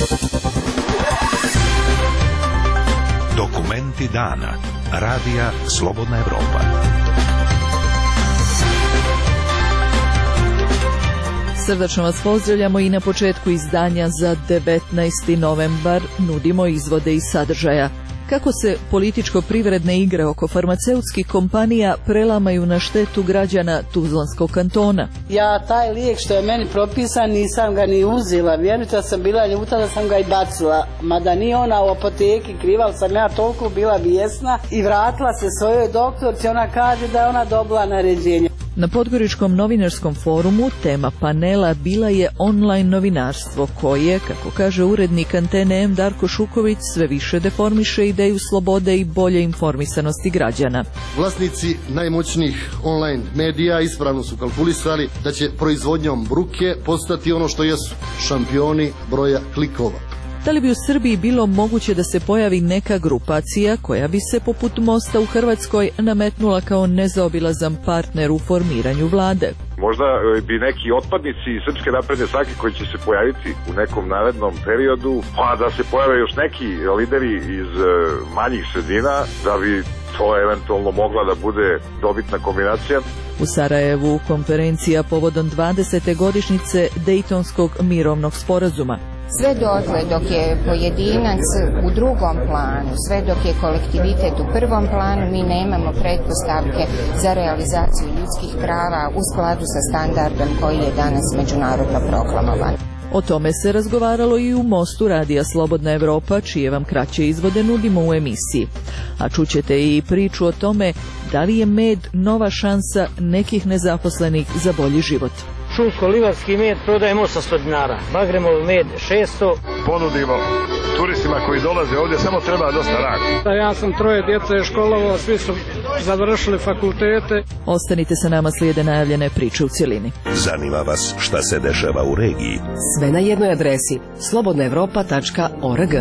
Dokumenti dana. Radija Slobodna Evropa. Srdačno vas pozdravljamo i na početku izdanja za 19. novembar nudimo izvode iz sadržaja. Kako se političko-privredne igre oko farmaceutskih kompanija prelamaju na štetu građana Tuzlanskog kantona. Ja taj lijek što je meni propisan nisam ga ni uzela, vjerujte da sam bila ljuta da sam ga i bacila. Mada nije ona u apoteki kriva, ali sam ja toliko bila bijesna i vratila se svojoj doktorci, ona kaže da je ona dobila naređenje. Na Podgoričkom novinarskom forumu tema panela bila je online novinarstvo koje, kako kaže urednik Antene M. Darko Šuković, sve više deformiše ideju slobode i bolje informisanosti građana. Vlasnici najmoćnijih online medija ispravno su kalkulisali da će proizvodnjom bruke postati ono što jesu, šampioni broja klikova. Da li bi u Srbiji bilo moguće da se pojavi neka grupacija koja bi se poput Mosta u Hrvatskoj nametnula kao nezaobilazan partner u formiranju vlade? Možda bi neki otpadnici iz Srpske napredne stranke koji će se pojaviti u nekom narednom periodu, pa da se pojave još neki lideri iz manjih sredina, da bi to eventualno mogla da bude dobitna kombinacija. U Sarajevu konferencija povodom 20. godišnjice Dejtonskog mirovnog sporazuma. Sve dotle dok je pojedinac u drugom planu, sve dok je kolektivitet u prvom planu, mi nemamo pretpostavke za realizaciju ljudskih prava u skladu sa standardom koji je danas međunarodno proklamovan. O tome se razgovaralo i u Mostu radija Slobodna Evropa, čije vam kraće izvode nudimo u emisiji. A čućete i priču o tome da li je med nova šansa nekih nezaposlenih za bolji život. Šumsko-livarski med prodajemo 800 dinara, Bagremov med 600. Ponudimo turistima koji dolaze ovdje, samo treba dosta rada. Ja sam 3 djece školovao, svi su završili fakultete. Ostanite sa nama, slijede najavljene priče u cjelini. Zanima vas šta se dešava u regiji? Sve na jednoj adresi, slobodnaevropa.org.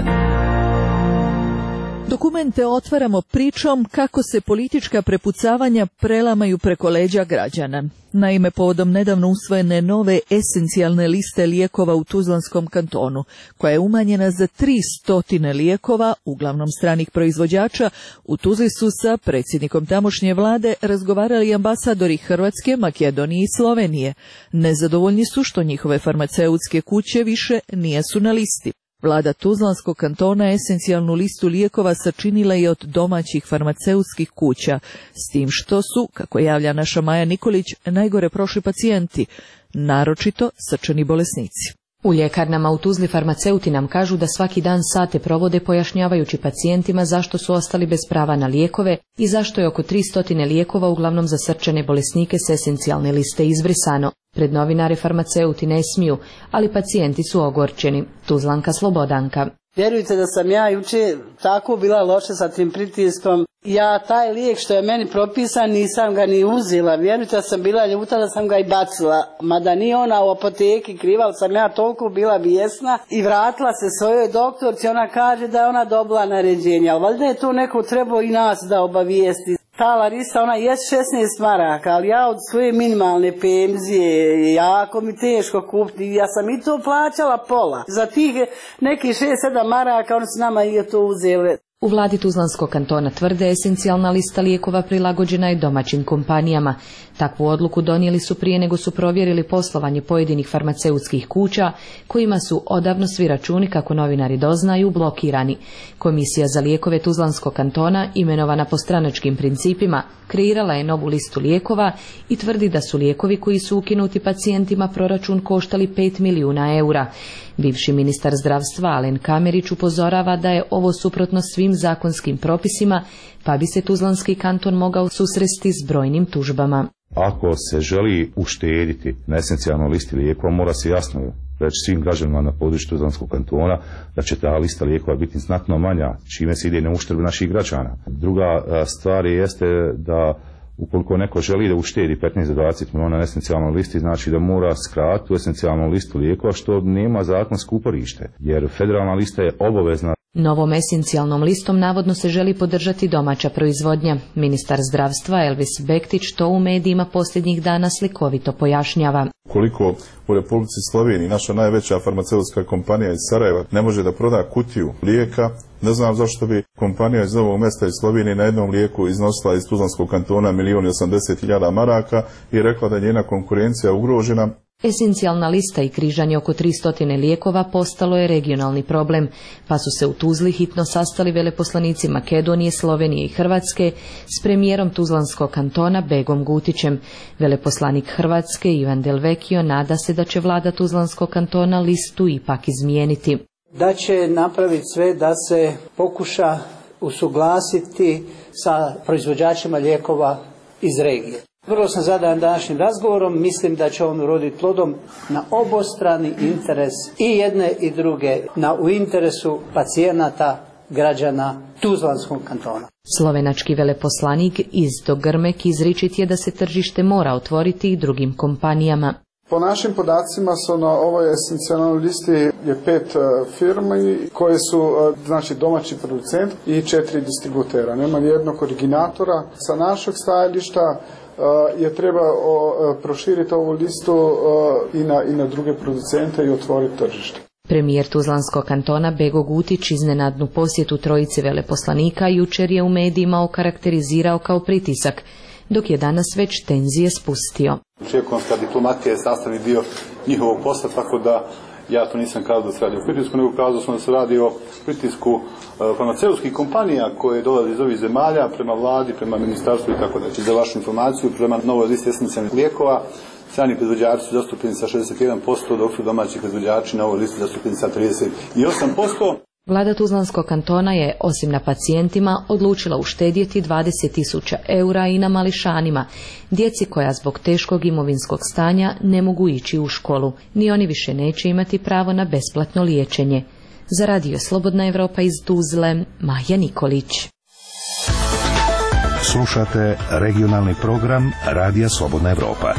Dokumente otvaramo pričom kako se politička prepucavanja prelamaju preko leđa građana. Naime, povodom nedavno usvojene nove esencijalne liste lijekova u Tuzlanskom kantonu, koja je umanjena za 300 lijekova, uglavnom stranih proizvođača, u Tuzli su sa predsjednikom tamošnje vlade razgovarali ambasadori Hrvatske, Makedonije i Slovenije. Nezadovoljni su što njihove farmaceutske kuće više nisu na listi. Vlada Tuzlanskog kantona esencijalnu listu lijekova sačinila je od domaćih farmaceutskih kuća, s tim što su, kako javlja naša Maja Nikolić, najgore prošli pacijenti, naročito srčani bolesnici. U ljekarnama u Tuzli farmaceuti nam kažu da svaki dan sate provode pojašnjavajući pacijentima zašto su ostali bez prava na lijekove i zašto je oko 300 lijekova, uglavnom za srčane bolesnike, s esencijalne liste izbrisano. Pred novinare farmaceuti ne smiju, ali pacijenti su ogorčeni. Tuzlanka Slobodanka. Vjerujte da sam ja jučer tako bila loša sa tim pritiskom. Ja taj lijek što je meni propisan nisam ga ni uzela. Vjerujte da sam bila ljuta da sam ga i bacila. Mada nije ona u apoteki kriva, ali sam ja toliko bila bijesna i vratila se svojoj doktorci. Ona kaže da je ona dobila naređenje. Ali valjda je to neko trebao i nas da obavijesti. Ta Larisa, ona je 16 maraka, ali ja od svoje minimalne penzije, jako mi teško kupiti, ja sam i to plaćala pola. Za tih nekih 6-7 maraka, oni su nama i to uzeli. U vladi Tuzlanskog kantona tvrde esencijalna lista lijekova prilagođena je domaćim kompanijama. Takvu odluku donijeli su prije nego su provjerili poslovanje pojedinih farmaceutskih kuća, kojima su odavno svi računi, kako novinari doznaju, blokirani. Komisija za lijekove Tuzlanskog kantona, imenovana po stranačkim principima, kreirala je novu listu lijekova i tvrdi da su lijekovi koji su ukinuti pacijentima proračun koštali 5 milijuna eura. Bivši ministar zdravstva Alen Kamerić upozorava da je ovo suprotno svim zakonskim propisima, pa bi se Tuzlanski kanton mogao susresti s brojnim tužbama. Ako se želi uštediti na esencijalnoj listi lijekova, mora se jasno reći svim građanima na području Tuzlanskog kantona da će ta lista lijekova biti znatno manja, čime se ide na uštrb naših građana. Druga stvar jeste da ukoliko neko želi da uštedi 15 do 20 milijuna na esencijalnoj listi, znači da mora skratiti esencijalnu listu lijekova, što nema zakonsko uporište, jer federalna lista je obavezna Novom esencijalnom listom navodno se želi podržati domaća proizvodnja. Ministar zdravstva Elvis Bektić to u medijima posljednjih dana slikovito pojašnjava. Koliko u Republici Sloveniji naša najveća farmaceutska kompanija iz Sarajeva ne može da proda kutiju lijeka, ne znam zašto bi kompanija iz Novog Mesta iz Slovenije na jednom lijeku iznosila iz Tuzlanskog kantona 1.080.000 maraka i rekla da je njena konkurencija ugrožena. Esencijalna lista i križanje oko 300 lijekova postalo je regionalni problem, pa su se u Tuzli hitno sastali veleposlanici Makedonije, Slovenije i Hrvatske s premijerom Tuzlanskog kantona Begom Gutićem. Veleposlanik Hrvatske Ivan Delvekio nada se da će vlada Tuzlanskog kantona listu ipak izmijeniti. Da će napraviti sve da se pokuša usuglasiti sa proizvođačima lijekova iz regije. Vrlo sam zadovoljan današnjim razgovorom, mislim da će on uroditi plodom na obostrani interes i jedne i druge, u interesu pacijenata, građana Tuzlanskog kantona. Slovenački veleposlanik Izdo Grmek izričit je da se tržište mora otvoriti i drugim kompanijama. Po našim podacima su na ovoj esencijalnoj listi je 5 firmi koje su domaći producent i 4 distributera. Nema nijednog originatora. Sa našeg stajališta je treba proširiti ovu listu i na druge producente i otvoriti tržište. Premijer Tuzlanskog kantona Bego Gutić iznenadnu posjetu trojice veleposlanika jučer je u medijima okarakterizirao kao pritisak, dok je danas već tenzije spustio. Ekonomska diplomatija je sastavni dio njihovog posla, tako da ja to nisam kazao da se radi o pritisku, nego kazao sam da se radi o pritisku farmaceutskih kompanija koje dolaze iz ovih zemalja prema vladi, prema ministarstvu i tako da. Za vašu informaciju, prema novoj listi esencijalnih lijekova, strani proizvođači su zastupljeni sa 61%, dok su domaći proizvođači na ovoj listi zastupljeni sa 38%. Vlada Tuzlanskog kantona je, osim na pacijentima, odlučila uštedjeti 20.000 eura i na mališanima, djeci koja zbog teškog imovinskog stanja ne mogu ići u školu. Ni oni više neće imati pravo na besplatno liječenje. Za Radio Slobodna Evropa iz Tuzle, Maja Nikolić. Slušate regionalni program Radija Slobodna Evropa.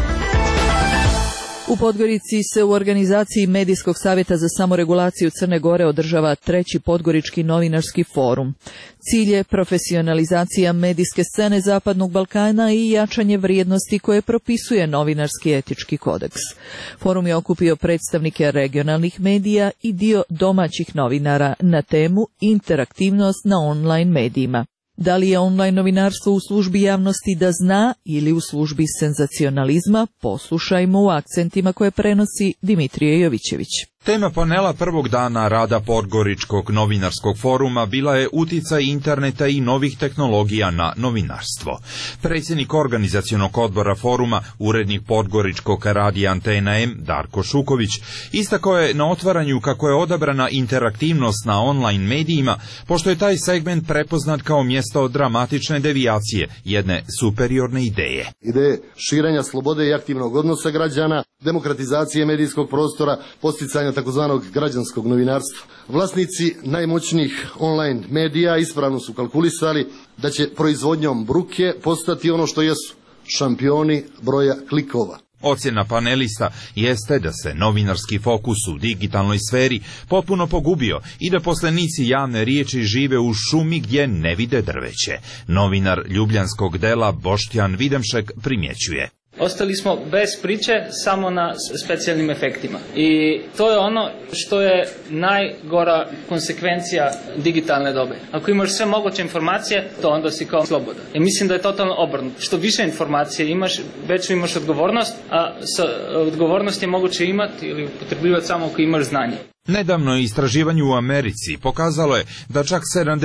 U Podgorici se u organizaciji Medijskog savjeta za samoregulaciju Crne Gore održava 3. Podgorički novinarski forum. Cilj je profesionalizacija medijske scene Zapadnog Balkana i jačanje vrijednosti koje propisuje novinarski etički kodeks. Forum je okupio predstavnike regionalnih medija i dio domaćih novinara na temu interaktivnost na online medijima. Da li je online novinarstvo u službi javnosti da zna ili u službi senzacionalizma, poslušajmo u akcentima koje prenosi Dimitrije Jovićević. Tema panela prvog dana rada Podgoričkog novinarskog foruma bila je uticaj interneta i novih tehnologija na novinarstvo. Predsjednik organizacionog odbora foruma, urednik Podgoričkog radija Antena M, Darko Šuković, istakao je na otvaranju kako je odabrana interaktivnost na online medijima, pošto je taj segment prepoznat kao mjesto dramatične devijacije, jedne superiorne ideje. Ideje širenja slobode i aktivnog odnosa građana, demokratizacije medijskog prostora, posticanja takozvanog građanskog novinarstva. Vlasnici najmoćnijih online medija ispravno su kalkulisali da će proizvodnjom bruke postati ono što jesu, šampioni broja klikova. Ocjena panelista jeste da se novinarski fokus u digitalnoj sferi potpuno pogubio i da poslanici javne riječi žive u šumi gdje ne vide drveće. Novinar ljubljanskog dela Boštjan Videmšek primjećuje. Ostali smo bez priče, samo na specijalnim efektima. I to je ono što je najgora konsekvencija digitalne dobe. Ako imaš sve moguće informacije, to onda si kao slobodan. I mislim da je totalno obrnuto. Što više informacije imaš, veću imaš odgovornost, a odgovornost je moguće imati ili upotrebljivati samo ako imaš znanje. Nedavno istraživanje u Americi pokazalo je da čak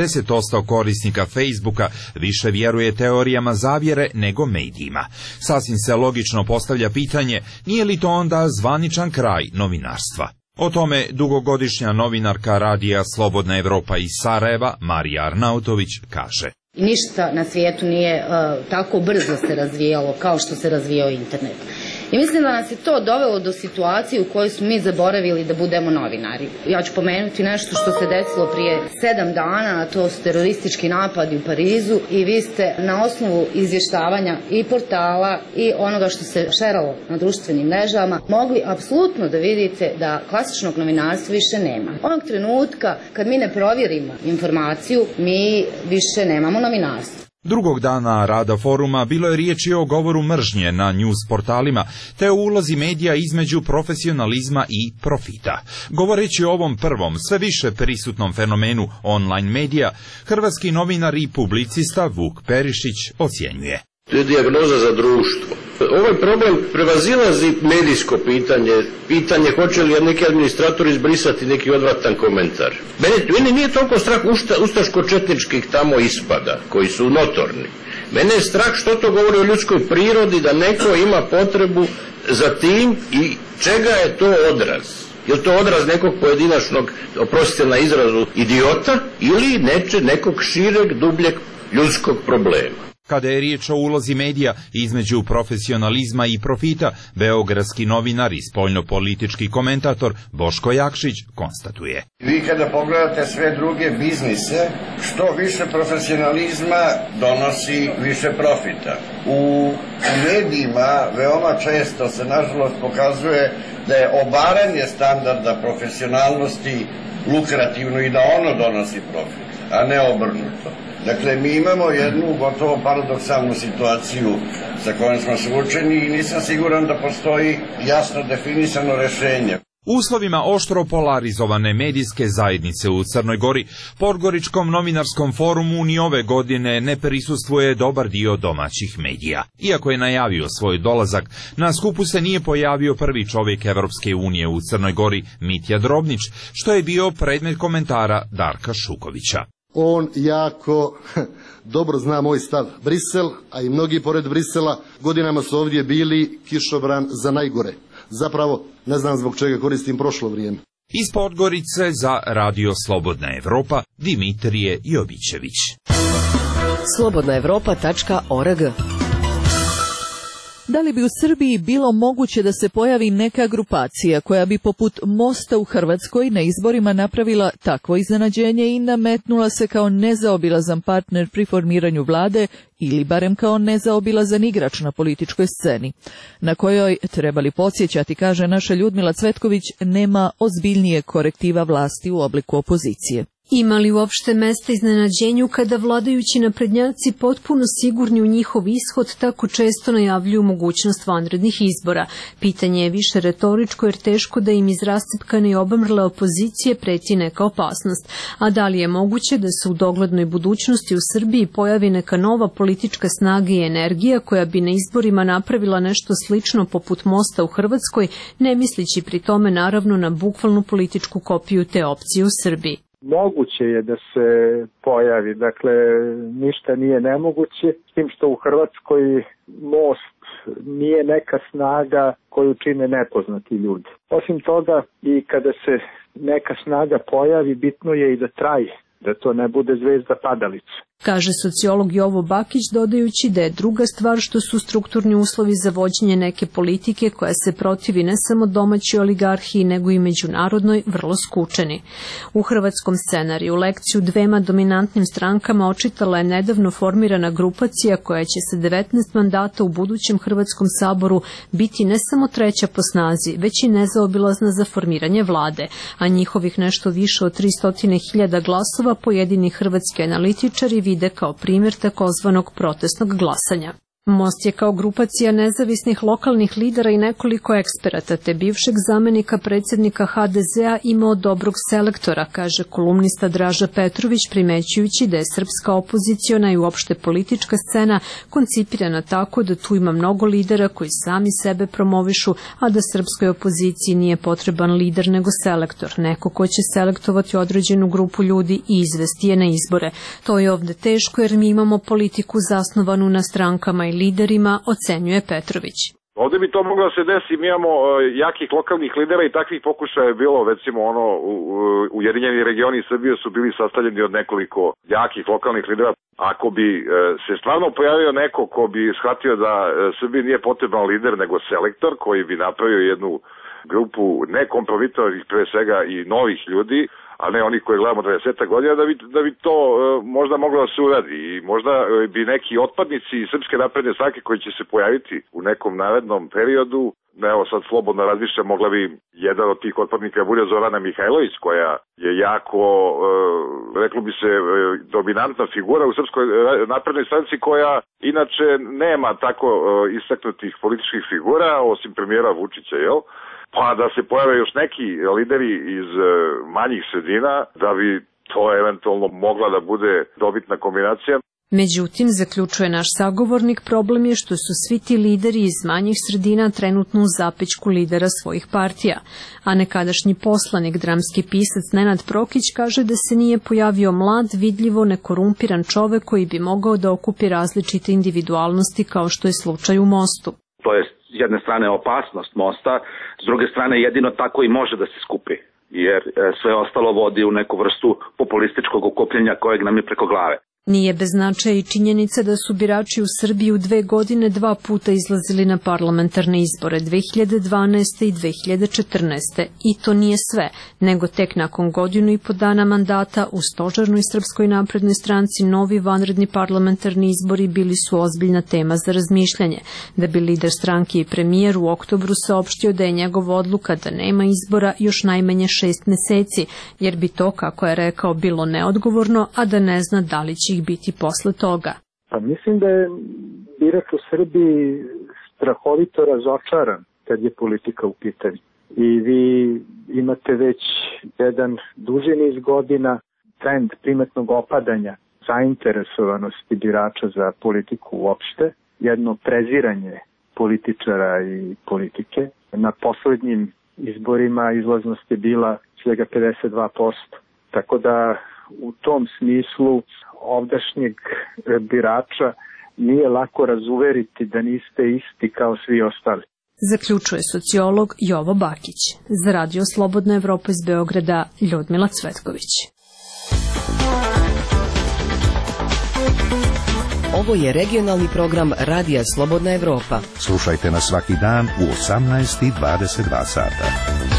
70% korisnika Facebooka više vjeruje teorijama zavjere nego medijima. Sasvim se logično postavlja pitanje, nije li to onda zvaničan kraj novinarstva? O tome dugogodišnja novinarka radija Slobodna Evropa iz Sarajeva, Marija Arnautović, kaže. Ništa na svijetu nije tako brzo se razvijalo kao što se razvijao internet. I mislim da nas je to dovelo do situacije u kojoj smo mi zaboravili da budemo novinari. Ja ću pomenuti nešto što se desilo prije 7 dana, a to su teroristički napadi u Parizu i vi ste na osnovu izvještavanja i portala i onoga što se šeralo na društvenim mrežama mogli apsolutno da vidite da klasičnog novinarstva više nema. Onog trenutka kad mi ne provjerimo informaciju, mi više nemamo novinarstvo. Drugog dana rada foruma bilo je riječi o govoru mržnje na news portalima, te o ulozi medija između profesionalizma i profita. Govoreći o ovom prvom, sve više prisutnom fenomenu online medija, hrvatski novinar i publicista Vuk Perišić ocjenjuje. To je dijagnoza za društvo. Ovaj problem prevazilazi medijsko pitanje hoće li neki administrator izbrisati neki odvratan komentar. Mene nije toliko strah ustaško-četničkih tamo ispada, koji su notorni. Mene je strah što to govori o ljudskoj prirodi, da neko ima potrebu za tim i čega je to odraz. Je li to odraz nekog pojedinačnog, oprostite na izrazu, idiota ili nekog šireg, dubljeg ljudskog problema? Kada je riječ o ulozi medija između profesionalizma i profita, beogradski novinar i spoljno-politički komentator Boško Jakšić konstatuje. Vi kada pogledate sve druge biznise, što više profesionalizma donosi više profita. U medijima veoma često se nažalost pokazuje da je obaranje standarda profesionalnosti lukrativno i da ono donosi profit, a ne obrnuto. Dakle, mi imamo jednu gotovo paradoksalnu situaciju sa kojom smo suočeni i nisam siguran da postoji jasno definisano rješenje. U uslovima oštro polarizovane medijske zajednice u Crnoj Gori, Podgoričkom novinarskom forumu ni ove godine ne prisustvuje dobar dio domaćih medija. Iako je najavio svoj dolazak, na skupu se nije pojavio prvi čovjek Evropske unije u Crnoj Gori, Mitja Drobnić, što je bio predmet komentara Darka Šukovića. On jako dobro zna moj stav. Brisel, a i mnogi pored Brisela, godinama su ovdje bili kišobran za najgore. Zapravo, ne znam zbog čega koristim prošlo vrijeme. Iz Podgorice za Radio Slobodna Evropa, Dimitrije Jovićević. slobodnaevropa.org. Da li bi u Srbiji bilo moguće da se pojavi neka grupacija koja bi poput Mosta u Hrvatskoj na izborima napravila takvo iznenađenje i nametnula se kao nezaobilazan partner pri formiranju vlade ili barem kao nezaobilazan igrač na političkoj sceni, na kojoj, trebali podsjećati, kaže naša Ljudmila Cvetković, nema ozbiljnije korektiva vlasti u obliku opozicije. Ima li uopšte mesta iznenađenju kada vladajući naprednjaci potpuno sigurni u njihov ishod tako često najavljuju mogućnost vanrednih izbora? Pitanje je više retoričko jer teško da im iz rascipkane i obamrle opozicije preti neka opasnost. A da li je moguće da se u doglednoj budućnosti u Srbiji pojavi neka nova politička snaga i energija koja bi na izborima napravila nešto slično poput Mosta u Hrvatskoj, ne mislići pri tome naravno na bukvalnu političku kopiju te opcije u Srbiji? Moguće je da se pojavi, dakle ništa nije nemoguće, s tim što u Hrvatskoj Most nije neka snaga koju čine nepoznati ljudi. Osim toga i kada se neka snaga pojavi, bitno je i da traje, da to ne bude zvezda padalica. Kaže sociolog Jovo Bakić, dodajući da je druga stvar što su strukturni uslovi za vođenje neke politike koja se protivi ne samo domaćoj oligarhiji nego i međunarodnoj vrlo skučeni. U hrvatskom scenariju lekciju dvema dominantnim strankama očitala je nedavno formirana grupacija koja će sa 19 mandata u budućem Hrvatskom saboru biti ne samo treća po snazi, već i nezaobilazna za formiranje vlade, a njihovih nešto više od 300.000 glasova pojedini hrvatski analitičari vide kao primjer takozvanog protestnog glasanja. Most je kao grupacija nezavisnih lokalnih lidera i nekoliko eksperata te bivšeg zamenika predsjednika HDZ-a imao dobrog selektora, kaže kolumnista Draža Petrović, primećujući da je srpska opoziciona i uopšte politička scena koncipirana tako da tu ima mnogo lidera koji sami sebe promovišu, a da srpskoj opoziciji nije potreban lider nego selektor, neko ko će selektovati određenu grupu ljudi i izvesti je na izbore. To je ovde teško jer mi imamo politiku zasnovanu na strankama i liderima, ocenjuje Petrović. Ovdje bi to moglo da se desi, mi imamo jakih lokalnih lidera i takvih pokušaja je bilo, recimo Ujedinjeni regioni Srbije su bili sastavljeni od nekoliko jakih lokalnih lidera. Ako bi se stvarno pojavio neko ko bi shvatio da Srbiji nije potreban lider nego selektor koji bi napravio jednu grupu nekompromitovanih pre svega i novih ljudi, a ne onih koje gledamo 20 godina, da bi to možda moglo da se uradi i možda bi neki otpadnici Srpske napredne stranke koji će se pojaviti u nekom narednom periodu, evo sad slobodno razmišljam, mogla bi jedan od tih otpadnika bude Zorana Mihajlović koja je jako, reklo bi se, dominantna figura u Srpskoj naprednoj stranci koja inače nema tako istaknutih političkih figura osim premijera Vučića, jel? Pa da se pojave još neki lideri iz manjih sredina, da bi to eventualno mogla da bude dobitna kombinacija. Međutim, zaključuje naš sagovornik, problem je što su svi ti lideri iz manjih sredina trenutno u zapećku lidera svojih partija, a nekadašnji poslanik, dramski pisac Nenad Prokić kaže da se nije pojavio mlad, vidljivo nekorumpiran čovek koji bi mogao da okupi različite individualnosti kao što je slučaj u Mostu. To je s jedne strane opasnost Mosta, s druge strane jedino tako i može da se skupi, jer sve ostalo vodi u neku vrstu populističkog okupljenja kojeg nam je preko glave. Nije bez značaja i činjenica da su birači u Srbiji u 2 godine 2 puta izlazili na parlamentarne izbore, 2012. i 2014. I to nije sve, nego tek nakon 1,5 godine dana mandata u stožernoj Srpskoj naprednoj stranci novi vanredni parlamentarni izbori bili su ozbiljna tema za razmišljanje, da bi lider stranke i premijer u oktobru saopštio da je njegova odluka da nema izbora još najmanje 6 meseci, jer bi to, kako je rekao, bilo neodgovorno, a da ne zna da li će biti posle toga. Pa mislim da je birač u Srbiji strahovito razočaran kad je politika u pitanju. I vi imate već jedan duži niz godina trend primetnog opadanja zainteresovanosti birača za politiku uopšte, jedno preziranje političara i politike. Na poslednjim izborima izlaznost je bila svega 52%. Tako da u tom smislu ovdašnjeg birača nije lako razuveriti da niste isti kao svi ostali. Zaključuje sociolog Jovo Bakić. Za Radio Slobodna Evropa iz Beograda, Ljudmila Cvetković. Ovo je regionalni program Radija Slobodna Evropa. Slušajte nas svaki dan u 18:22 sata.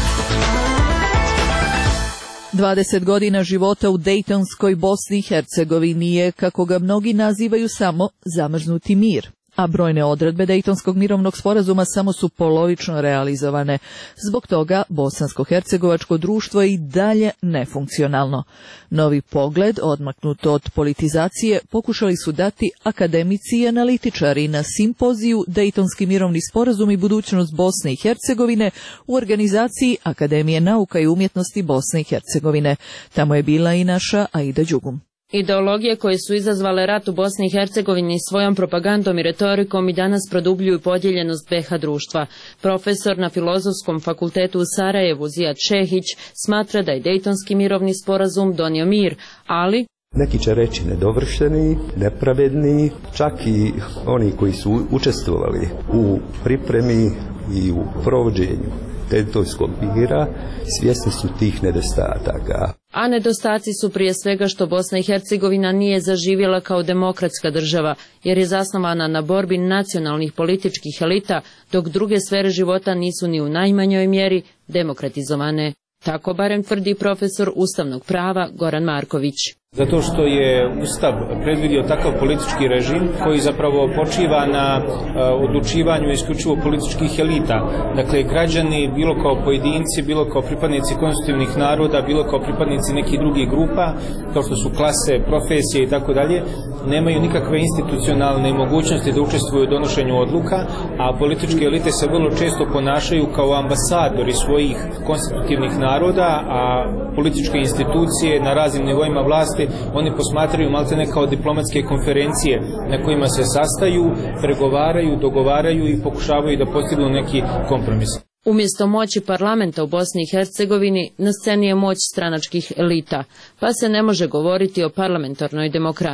20 godina života u Dejtonskoj Bosni i Hercegovini je, kako ga mnogi nazivaju, samo zamrznuti mir, a brojne odredbe Dejtonskog mirovnog sporazuma samo su polovično realizovane. Zbog toga bosansko-hercegovačko društvo je i dalje nefunkcionalno. Novi pogled, odmaknut od politizacije, pokušali su dati akademici i analitičari na simpoziju Dejtonski mirovni sporazum i budućnost Bosne i Hercegovine u organizaciji Akademije nauka i umjetnosti Bosne i Hercegovine. Tamo je bila i naša Aida Đugum. Ideologije koje su izazvale rat u Bosni i Hercegovini svojom propagandom i retorikom i danas produbljuju podijeljenost BiH društva. Profesor na Filozofskom fakultetu u Sarajevu Zijad Šehić smatra da je Dejtonski mirovni sporazum donio mir, ali neki će reći nedovršeni, nepravedni, čak i oni koji su učestvovali u pripremi i u provođenju Dejtonskog mira svjesni su tih nedostataka. A nedostaci su prije svega što Bosna i Hercegovina nije zaživjela kao demokratska država, jer je zasnovana na borbi nacionalnih političkih elita, dok druge sfere života nisu ni u najmanjoj mjeri demokratizovane. Tako barem tvrdi profesor ustavnog prava Goran Marković. Zato što je Ustav predvidio takav politički režim koji zapravo počiva na odlučivanju isključivo političkih elita. Dakle, građani, bilo kao pojedinci, bilo kao pripadnici konstitutivnih naroda, bilo kao pripadnici nekih drugih grupa, kao što su klase, profesije i tako dalje, nemaju nikakve institucionalne mogućnosti da učestvuju u donošenju odluka, a političke elite se vrlo često ponašaju kao ambasadori svojih konstitutivnih naroda, a političke institucije na raznim nivoima vlasti oni posmatraju maltene kao diplomatske konferencije na kojima se sastaju, pregovaraju, dogovaraju i pokušavaju da postignu neki kompromis. Umjesto moći parlamenta u Bosni i Hercegovini, na sceni je moć stranačkih elita, pa se ne može govoriti o parlamentarnoj demokratiji.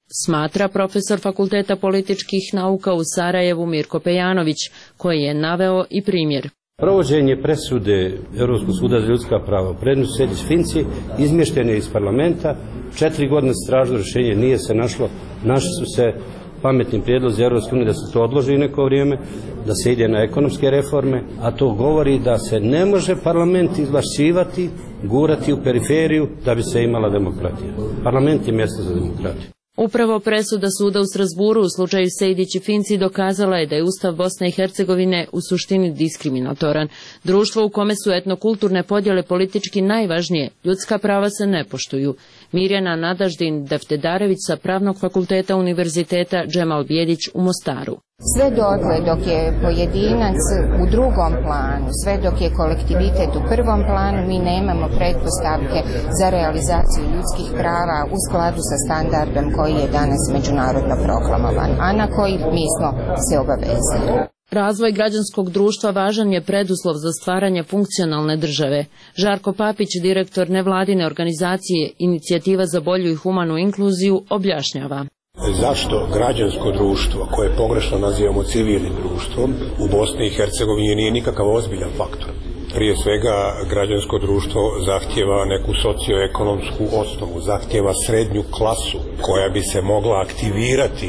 smatra profesor Fakulteta političkih nauka u Sarajevu Mirko Pejanović, koji je naveo i primjer. Provođenje presude Europskog suda za ljudska prava u predmetu Sejdić Finci izmješten je iz parlamenta, 4 godine stražno rješenje nije se našlo, našli su se pametni prijedlozi Europske unije da se to odloži neko vrijeme, da se ide na ekonomske reforme, a to govori da se ne može parlament izvlašćivati, gurati u periferiju da bi se imala demokratija. Parlament je mjesto za demokratiju. Upravo presuda suda u Strasburu u slučaju Sejdić i Finci dokazala je da je Ustav Bosne i Hercegovine u suštini diskriminatoran. Društvo u kome su etnokulturne podjele politički najvažnije, ljudska prava se ne poštuju. Mirjana Nadaždin Deftedarević sa Pravnog fakulteta Univerziteta Džemal Bijedić u Mostaru. Sve dotle dok je pojedinac u drugom planu, sve dok je kolektivitet u prvom planu, mi nemamo pretpostavke za realizaciju ljudskih prava u skladu sa standardom koji je danas međunarodno proklamovan, a na koji mi smo se obavezali. Razvoj građanskog društva važan je preduslov za stvaranje funkcionalne države. Žarko Papić, direktor nevladine organizacije Inicijativa za bolju i humanu inkluziju, objašnjava. Zašto građansko društvo, koje pogrešno nazivamo civilnim društvom, u Bosni i Hercegovini nije nikakav ozbiljan faktor? Prije svega, građansko društvo zahtjeva neku socioekonomsku osnovu, zahtjeva srednju klasu koja bi se mogla aktivirati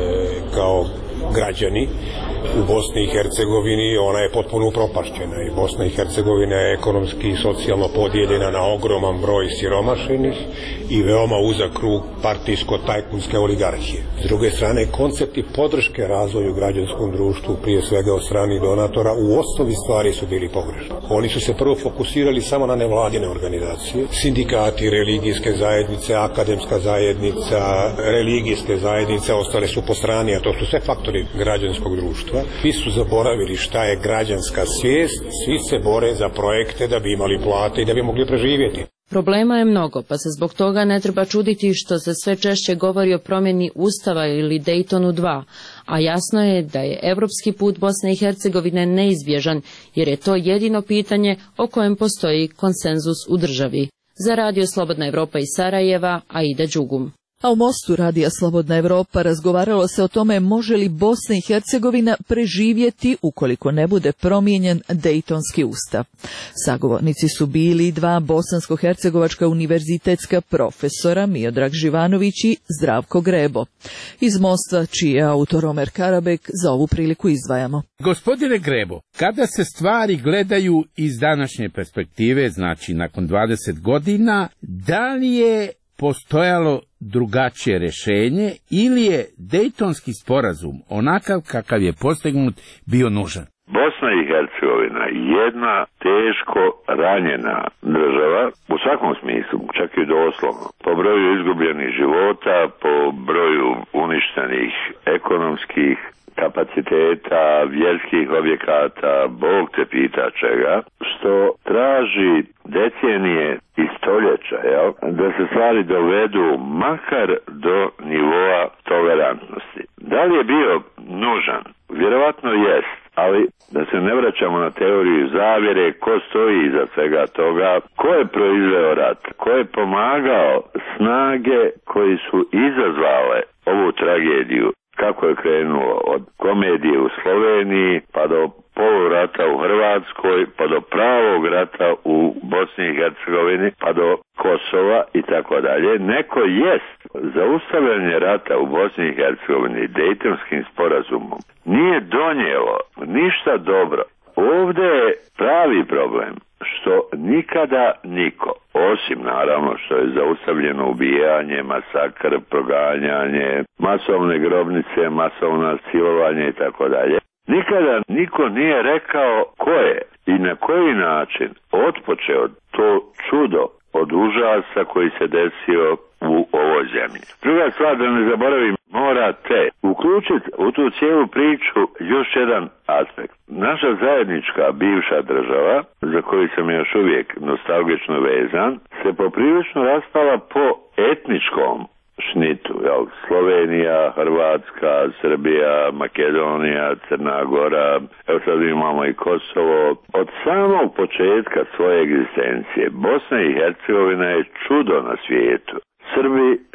kao građani. U Bosni i Hercegovini ona je potpuno upropašćena i Bosna i Hercegovina je ekonomski i socijalno podijeljena na ogroman broj siromašenih i veoma uzak krug partijsko-tajkunske oligarhije. S druge strane, koncepti podrške razvoju građanskom društvu, prije svega od strane donatora, u osnovi stvari su bili pogrešni. Oni su se prvo fokusirali samo na nevladine organizacije, sindikati, religijske zajednice, akademska zajednica, religijske zajednice, ostale su po strani, a to su sve faktori građanskog društva. Svi su zaboravili šta je građanska svijest, svi se bore za projekte da bi imali plate i da bi mogli preživjeti. Problema je mnogo, pa se zbog toga ne treba čuditi što se sve češće govori o promjeni Ustava ili Daytonu 2, a jasno je da je evropski put Bosne i Hercegovine neizbježan, jer je to jedino pitanje o kojem postoji konsenzus u državi. Za Radio Slobodna Evropa iz Sarajeva, Aida Đugum. A u Mostu Radija Slobodna Evropa razgovaralo se o tome može li Bosna i Hercegovina preživjeti ukoliko ne bude promijenjen Dejtonski ustav. Sagovornici su bili 2 bosansko-hercegovačka univerzitetska profesora, Miodrag Živanović i Zdravko Grebo. Iz Mosta, čiji je autor Omer Karabek, za ovu priliku izdvajamo. Gospodine Grebo, kada se stvari gledaju iz današnje perspektive, znači nakon 20 godina, da li je postojalo drugačije rješenje ili je Dejtonski sporazum, onakav kakav je postignut, bio nužan? Bosna i Hercegovina jedna teško ranjena država, u svakom smislu, čak i doslovno, po broju izgubljenih života, po broju uništenih ekonomskih kapaciteta, vjerskih objekata, Bog te pita čega, što traži decenije i stoljeća, da se stvari dovedu makar do nivoa tolerantnosti. Da li je bio nužan? Vjerovatno jest, ali da se ne vraćamo na teoriju zavjere, ko stoji iza svega toga, ko je proizveo rat, ko je pomagao snage koji su izazvale ovu tragediju, kako je krenulo od komedije u Sloveniji, pa do polurata u Hrvatskoj, pa do pravog rata u Bosni i Hercegovini, pa do Kosova i tako dalje. Neko jest zaustavljanje rata u Bosni i Hercegovini Dejtonskim sporazumom nije donijelo ništa dobro. Ovdje je pravi problem što nikada niko, osim naravno što je zaustavljeno ubijanje, masakr, proganjanje, masovne grobnice, masovna silovanje i tako dalje, nikada niko nije rekao ko je i na koji način otpočeo to čudo od užasa koji se desio u ovoj zemlji. Druga stvar, da ne zaboravim, morate uključiti u tu cijelu priču još jedan aspekt. Naša zajednička bivša država, za koju sam još uvijek nostalgično vezan, se poprilično raspala po etničkom šnitu. Slovenija, Hrvatska, Srbija, Makedonija, Crna Gora, evo sad imamo i Kosovo. Od samog početka svoje egzistencije Bosna i Hercegovina je čudo na svijetu. Srbi,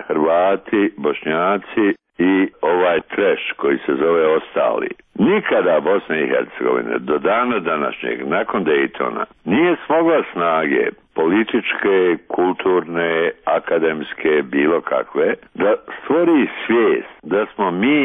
Hrvati, Bošnjaci i ovaj treš koji se zove ostali. Nikada Bosna i Hercegovina do dana današnjeg, nakon Daytona, nije smogla snage političke, kulturne, akademske, bilo kakve, da stvori svijest da smo mi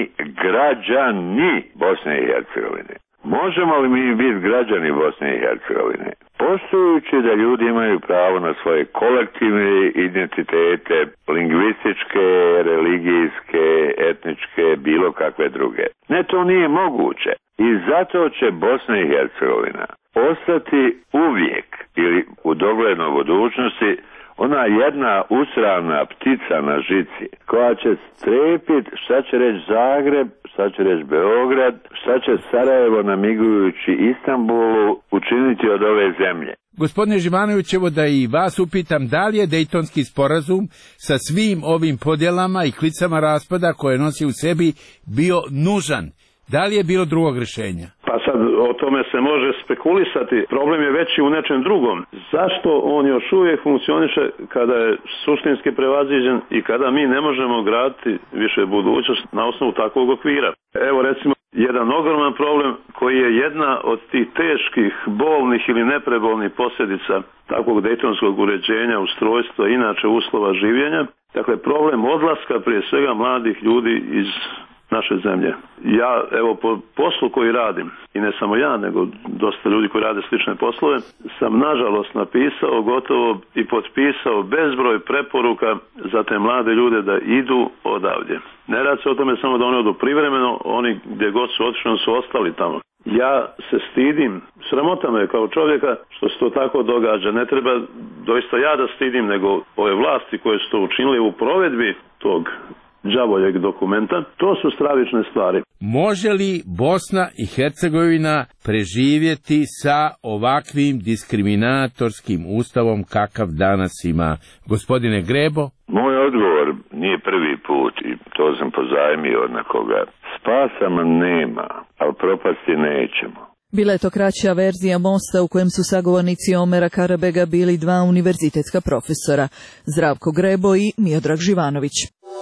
građani Bosne i Hercegovine. Možemo li mi biti građani Bosne i Hercegovine? Poštujući da ljudi imaju pravo na svoje kolektivne identitete, lingvističke, religijske, etničke, bilo kakve druge. Ne, to nije moguće. I zato će Bosna i Hercegovina ostati uvijek ili u doglednoj budućnosti ona jedna usrana ptica na žici koja će strepit šta će reći Zagreb, šta će reći Beograd, šta će Sarajevo namigujući Istanbulu učiniti od ove zemlje. Gospodine Živanović, evo da i vas upitam, da li je Dejtonski sporazum sa svim ovim podjelama i klicama raspada koje nosi u sebi bio nužan? Da li je bilo drugog rješenja? Pa sad o tome se može spekulisati. Problem je veći u nečem drugom. Zašto on još uvijek funkcioniše kada je suštinski prevaziđen i kada mi ne možemo graditi više budućnost na osnovu takvog okvira? Evo recimo jedan ogroman problem koji je jedna od tih teških, bolnih ili neprebolnih posljedica takvog dejtonskog uređenja, ustrojstva, inače uslova življenja. Dakle, problem odlaska prije svega mladih ljudi iz naše zemlje. Ja, evo, po poslu koji radim, i ne samo ja, nego dosta ljudi koji rade slične poslove, sam nažalost napisao gotovo i potpisao bezbroj preporuka za te mlade ljude da idu odavdje. Ne radi se o tome samo da oni odu privremeno, oni gdje god su otišli, su ostali tamo. Ja se stidim, sramota me kao čovjeka što se to tako događa. Ne treba doista ja da stidim, nego ove vlasti koje su to učinili u provedbi tog đavoljeg dokumenta, to su stravične stvari. Može li Bosna i Hercegovina preživjeti sa ovakvim diskriminatorskim ustavom kakav danas ima? Gospodine Grebo? Moj odgovor nije prvi put i to sam pozajmio od nekoga. Spasa nema, ali propasti nećemo. Bila je to kraća verzija mosta u kojem su sagovornici Omera Karabega bili dva univerzitetska profesora, Zdravko Grebo i Miodrag Živanović.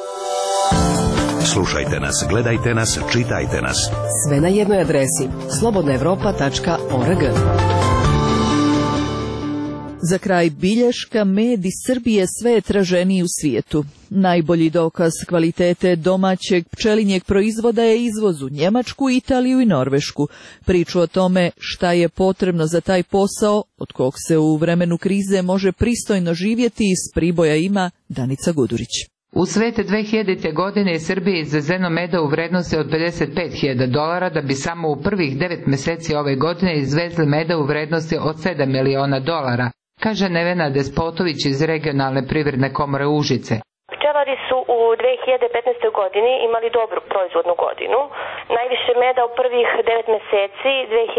Slušajte nas, gledajte nas, čitajte nas. Sve na jednoj adresi slobodnaevropa.org. Za kraj bilješka, med iz Srbije sve je traženiji u svijetu. Najbolji dokaz kvalitete domaćeg pčelinjeg proizvoda je izvoz u Njemačku, Italiju i Norvešku. Priču o tome šta je potrebno za taj posao, od kog se u vremenu krize može pristojno živjeti, iz Priboja ima Danica Gudurić. U svete 2000. godine je Srbiji izvezeno meda u vrednosti od $55.000, da bi samo u prvih 9 mjeseci ove godine izvezli meda u vrednosti od $7 miliona, kaže Nevena Despotović iz regionalne privredne komore Užice. Pčelari su u 2015. godini imali dobru proizvodnu godinu. Najviše meda u prvih 9 mjeseci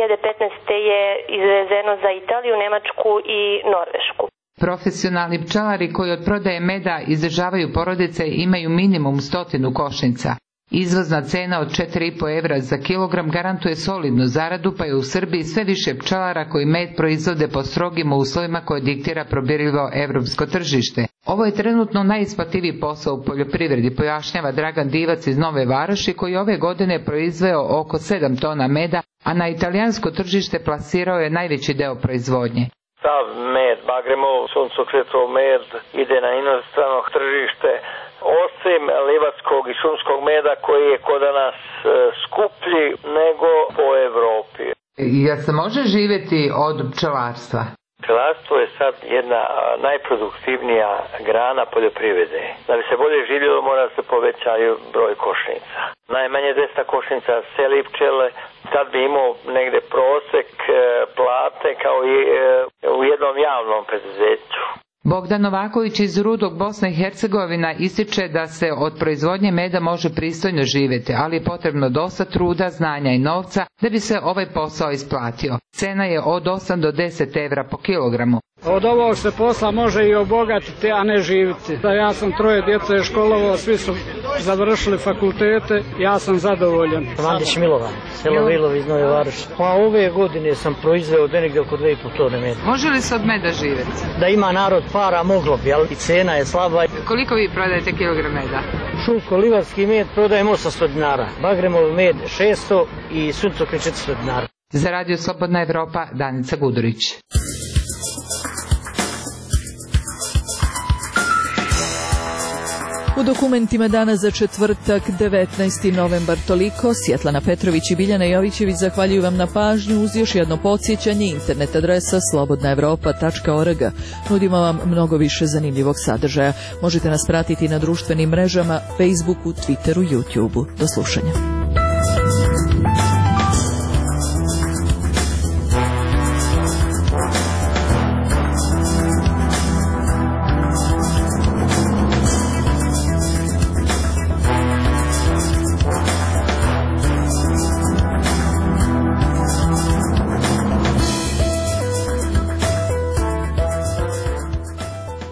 2015. je izvezeno za Italiju, Njemačku i Norvešku. Profesionalni pčelari koji od prodaje meda izdržavaju porodice imaju minimum 100 košnica. Izvozna cena od 4,5 evra za kilogram garantuje solidnu zaradu, pa je u Srbiji sve više pčelara koji med proizvode po strogim uslovima koje diktira probirljivo evropsko tržište. Ovo je trenutno najisplativiji posao u poljoprivredi, pojašnjava Dragan Divac iz Nove Varoši, koji ove godine proizveo oko 7 tona meda, a na italijansko tržište plasirao je najveći deo proizvodnje. Sav med, Bagremov, suncokretov med ide na inostrano tržište, osim livatskog i šumskog meda koji je kod nas skuplji nego po Evropi. Jel se može živjeti od pčelarstva? Pčelarstvo je sad jedna najproduktivnija grana poljoprivrede. Da bi se bolje živjelo mora se povećaju broj košnica. Najmanje 200 košnica seli pčele, sad bi imao negde prosek plate kao i u jednom javnom preduzeću. Bogdan Novaković iz Rudog, Bosna i Hercegovina, ističe da se od proizvodnje meda može pristojno živjeti, ali je potrebno dosta truda, znanja i novca da bi se ovaj posao isplatio. Cena je od 8 do 10 evra po kilogramu. Od ovog se posla može i obogatiti, a ne živiti. Ja sam 3 djece školovao, svi su završili fakultete, ja sam zadovoljan. Vandić Milovan, selo Vilovi iz Nove Varoši. Pa ove godine sam proizveo negdje oko 2,5 tone meda. Može li se od meda živjeti? Da ima narod para, moglo bi, ali cena je slaba. Koliko vi prodajete kilogram meda? Šumsko-livarski med prodajemo 800 dinara, Bagremov med 600 i suncokre 400 dinara. Za Radio Slobodna Evropa, Danica Gudurić. U dokumentima dana za četvrtak 19. novembar toliko. Svjetlana Petrović i Biljana Jovićević zahvaljuju vam na pažnju uz još jedno podsjećanje. Internet adresa slobodnaevropa.org. Nudimo vam mnogo više zanimljivog sadržaja. Možete nas pratiti na društvenim mrežama, Facebooku, Twitteru, YouTubeu. Do slušanja.